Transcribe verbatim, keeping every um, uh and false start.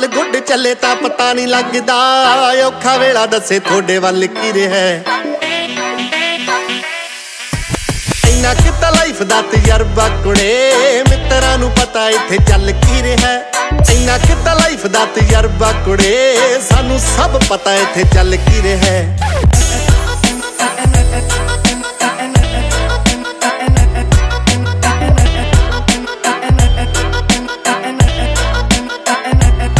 all good ਚੱਲੇ ਤਾਂ ਪਤਾ ਨਹੀਂ ਲੱਗਦਾ ਔਖਾ ਵੇਲਾ ਦੱਸੇ ਤੁਹਾਡੇ ਵੱਲ ਕੀ ਰਿਹਾ ਇੰਨਾ ਕਿਤਾ ਲਾਈਫ ਦਾ ਤਜਰਬਾ ਕੁੜੇ ਮਿੱਤਰਾਂ ਨੂੰ ਪਤਾ ਇੱਥੇ ਚੱਲ ਕੀ ਰਿਹਾ ਇੰਨਾ ਕਿਤਾ ਲਾਈਫ ਦਾ ਤਜਰਬਾ ਕੁੜੇ ਸਾਨੂੰ ਸਭ ਪਤਾ ਇੱਥੇ ਚੱਲ ਕੀ ਰਿਹਾ